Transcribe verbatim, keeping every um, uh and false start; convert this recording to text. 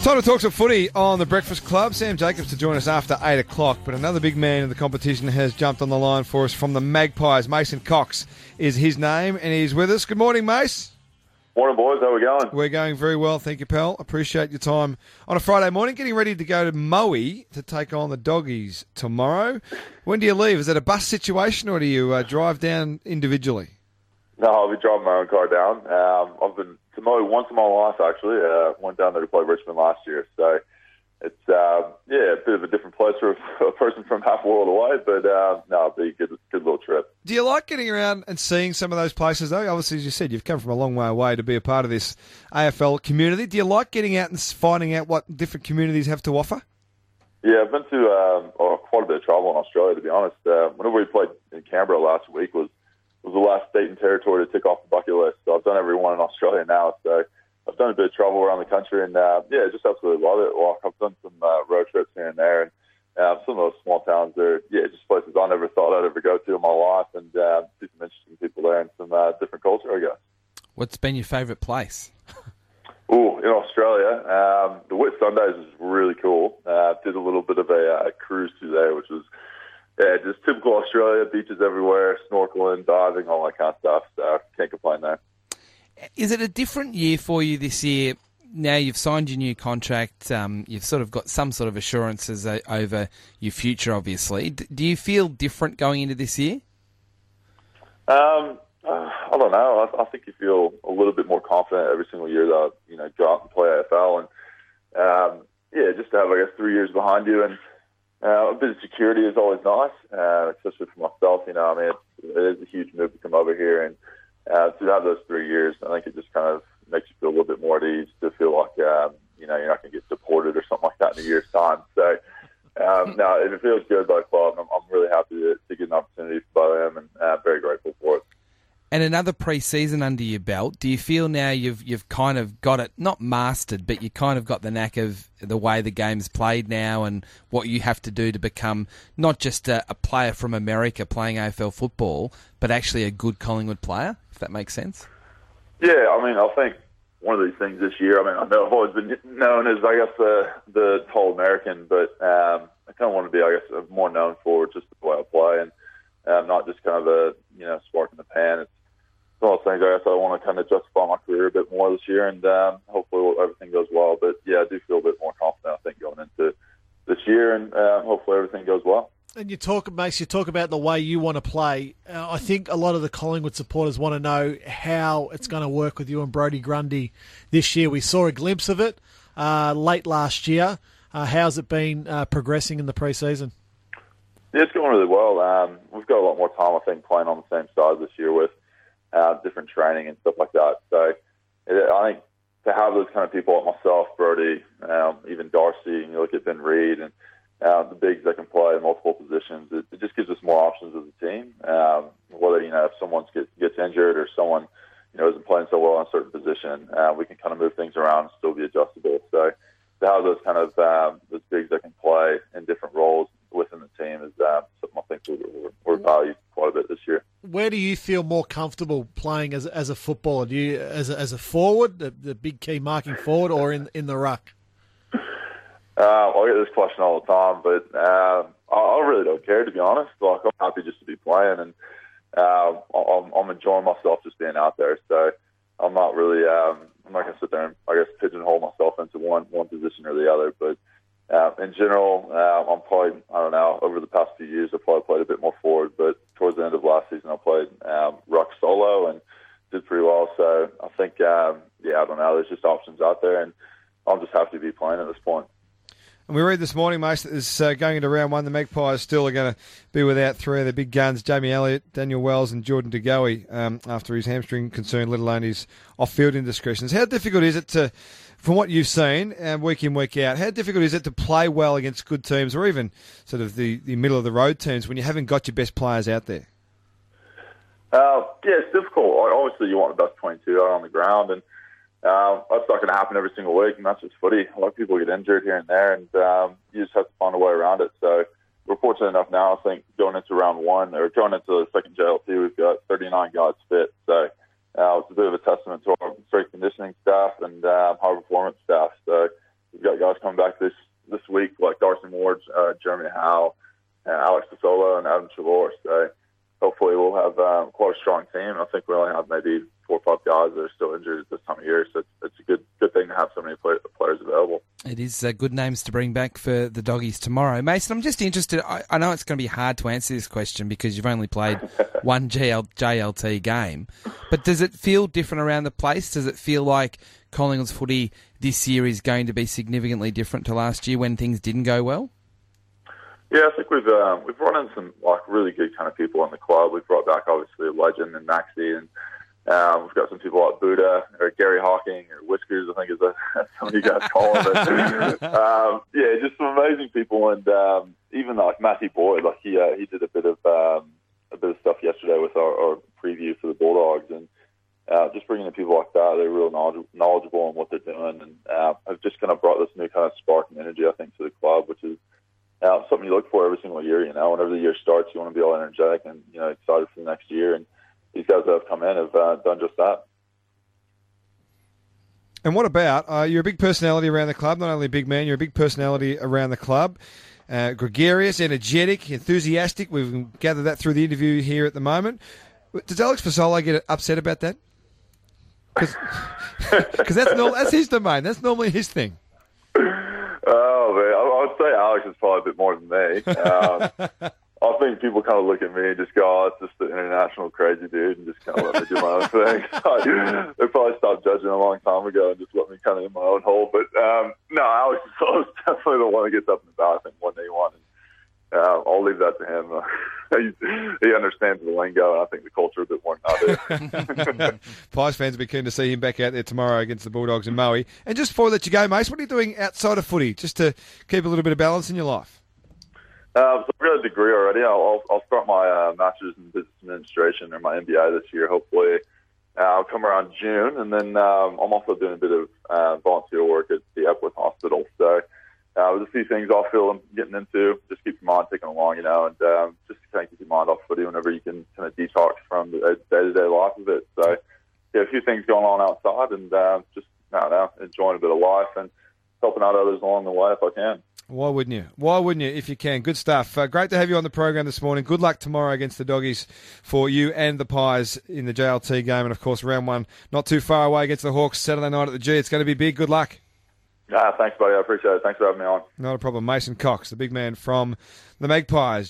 Time to talk some footy on the Breakfast Club. Sam Jacobs to join us after eight o'clock, but another big man in the competition has jumped on the line for us from the Magpies. Mason Cox is his name, and he's with us. Good morning, Mace. Morning, boys. How are we going? We're going very well, thank you, pal. Appreciate your time on a Friday morning. Getting ready to go to Moe to take on the Doggies tomorrow. When do you leave? Is it a bus situation, or do you uh, drive down individually? No, I'll be driving my own car down. Um, I've been to Moe once in my life, actually. Uh, went down there to play Richmond last year. So it's, uh, yeah, a bit of a different place for a, a person from half a world away. But, uh, no, it'll be a good, good little trip. Do you like getting around and seeing some of those places, though? Obviously, as you said, you've come from a long way away to be a part of this A F L community. Do you like getting out and finding out what different communities have to offer? Yeah, I've been to um, oh, quite a bit of travel in Australia, to be honest. Uh, whenever we played in Canberra last week was was the last state and territory to tick off the bucket list. So I've done every one in Australia now. So I've done a bit of travel around the country, and uh, yeah, just absolutely love it. Well, I've done some uh, road trips here and there, and uh, some of those small towns are, yeah, just places I never thought I'd ever go to in my life, and uh, see some interesting people there and some uh, different culture, I guess. What's been your favourite place? Oh, in Australia, um, the Whit Sundays is really cool. Uh, did a little bit of a uh, cruise through there, which was yeah, just typical Australia, beaches everywhere, snorkeling, diving, all that kind of stuff. So can't complain there. Is it a different year for you this year? Now you've signed your new contract, um, you've sort of got some sort of assurances uh, over your future, obviously. D- do you feel different going into this year? Um, uh, I don't know. I, I think you feel a little bit more confident every single year that you know go out and play A F L, and um, yeah, just to have I guess three years behind you and uh, a bit of security is always nice, uh, especially for myself. You know, I mean, it's, it is a huge move to come over here, and uh, to have those three years, I think it just kind of makes you feel a little bit more at ease to feel like um, you know you're not going to get deported or something like that in a year's time. So. Um, no, it feels good by the club. I'm, I'm really happy to, to get an opportunity by them, and uh, very grateful for it. And another pre-season under your belt. Do you feel now you've you've kind of got it, not mastered, but you kind of got the knack of the way the game's played now and what you have to do to become not just a, a player from America playing A F L football, but actually a good Collingwood player, if that makes sense? Yeah, I mean, I think one of these things this year, I mean, I know I've always been known as, I guess, the, the tall American, but um, I kind of want to be, I guess, more known for just the way I play and um, not just kind of a, you know, spark in the pan. It's one of those things, I guess, I want to kind of justify my career a bit more this year, and um, hopefully everything goes well. But, yeah, I do feel a bit more confident, I think, going into this year, and uh, hopefully everything goes well. And you talk, Mace, you talk about the way you want to play. Uh, I think a lot of the Collingwood supporters want to know how it's going to work with you and Brodie Grundy this year. We saw a glimpse of it uh, late last year. Uh, how's it been uh, progressing in the pre-season? Yeah, it's going really well. Um, we've got a lot more time, I think, playing on the same side this year with uh, different training and stuff like that. So it, I think to have those kind of people like myself, Brodie, um, even Darcy, and you look at Ben Reid and Uh, the bigs that can play in multiple positions, it, it just gives us more options as a team. Um, whether, you know, if someone gets, gets injured or someone, you know, isn't playing so well in a certain position, uh, we can kind of move things around and still be adjustable. So to have those kind of um, those bigs that can play in different roles within the team is uh, something I think we're, we're valued quite a bit this year. Where do you feel more comfortable playing as as a footballer? Do you as a, as a forward, the, the big key marking forward, or in in the ruck? Uh, I get this question all the time, but uh, I, I really don't care, to be honest. Like, I'm happy just to be playing, and uh, I'm, I'm enjoying myself just being out there. So I'm not really, um, I'm not going to sit there and, I guess, pigeonhole myself into one one position or the other. But uh, in general, uh, I'm probably, I don't know, over the past few years, I've probably played a bit more forward. But towards the end of last season, I played um, ruck solo and did pretty well. So I think, um, yeah, I don't know, there's just options out there, and I'm just happy to be playing at this point. And we read this morning, Mace, that is uh, going into round one, the Magpies still are going to be without three of their big guns, Jamie Elliott, Daniel Wells and Jordan De Goey, um, after his hamstring concern, let alone his off-field indiscretions. How difficult is it to, from what you've seen, uh, week in, week out, how difficult is it to play well against good teams or even sort of the, the middle-of-the-road teams when you haven't got your best players out there? Uh, yeah, it's difficult. Obviously, you want the best twenty-two out on the ground, and Uh, that's not going to happen every single week, and that's just footy. A lot of people get injured here and there, and um, you just have to find a way around it. So we're fortunate enough now, I think, going into round one, or going into the second J L T, we've got thirty-nine guys fit. So uh, it's a bit of a testament to our strength conditioning staff and uh, high performance staff. So we've got guys coming back this this week, like Darcy Moore, uh, Jeremy Howe, uh, Alex Pasola, and Adam Chalor. So hopefully we'll have um, quite a strong team. I think we only have maybe four or five guys that are still injured this time of year, so it's, it's a good good thing to have so many play, players available. It is uh, good names to bring back for the Doggies tomorrow. Mason, I'm just interested. I, I know it's going to be hard to answer this question because you've only played one G L, J L T game, but does it feel different around the place? Does it feel like Collingwood's footy this year is going to be significantly different to last year when things didn't go well? Yeah, I think we've um, we've brought in some like really good kind of people in the club. We've brought back obviously a legend and Maxie, and um, we've got some people like Buddha or Gary Hawking or Whiskers, I think is a, some of you guys call him. um, yeah, just some amazing people, and um, even like Matthew Boyd, like he uh, he did a bit of um, a bit of stuff yesterday with our, our preview for the Bulldogs, and uh, just bringing in people like that. They're real knowledge, knowledgeable in what they're doing, and uh, have just kind of brought this new kind of spark and energy, I think, to the club, which is Uh, something you look for every single year. You know, whenever the year starts, you want to be all energetic and, you know, excited for the next year. And these guys that have come in have uh, done just that. And what about, uh, you're a big personality around the club, not only a big man, you're a big personality around the club. Uh, gregarious, energetic, enthusiastic. We've gathered that through the interview here at the moment. Does Alex Pasola get upset about that? Because that's, no, that's his domain. That's normally his thing. Oh, man. I, I would say Alex is probably a bit more than me. Um, I think people kind of look at me and just go, oh, it's just the international crazy dude, and just kind of let me do my own thing. They probably stopped judging a long time ago and just let me kind of in my own hole. But um, no, Alex is definitely the one that gets up and about, I think, one day one. And, uh, I'll leave that to him. Uh, he, he understands the lingo, and I think the culture a bit more than I do. Pies fans will be keen to see him back out there tomorrow against the Bulldogs and Moe. And just before I let you go, Mace, what are you doing outside of footy, just to keep a little bit of balance in your life? Uh, so I've got a degree already. I'll, I'll start my uh, Master's in Business Administration or my M B A this year, hopefully. Uh, I'll come around June, and then um, I'm also doing a bit of uh, volunteer work at the Epworth Hospital. So uh, there's a few things I feel I'm getting into. Just keep your mind ticking along, you know, and um, just kind of keep your mind off footy whenever you can kind of detox from the day-to-day life of it. So yeah, a few things going on outside, and uh, just I don't know, enjoying a bit of life and helping out others along the way if I can. Why wouldn't you? Why wouldn't you if you can? Good stuff. Uh, great to have you on the program this morning. Good luck tomorrow against the Doggies for you and the Pies in the J L T game. And, of course, round one not too far away against the Hawks Saturday night at the G. It's going to be big. Good luck. Ah, thanks, buddy. I appreciate it. Thanks for having me on. Not a problem. Mason Cox, the big man from the Magpies.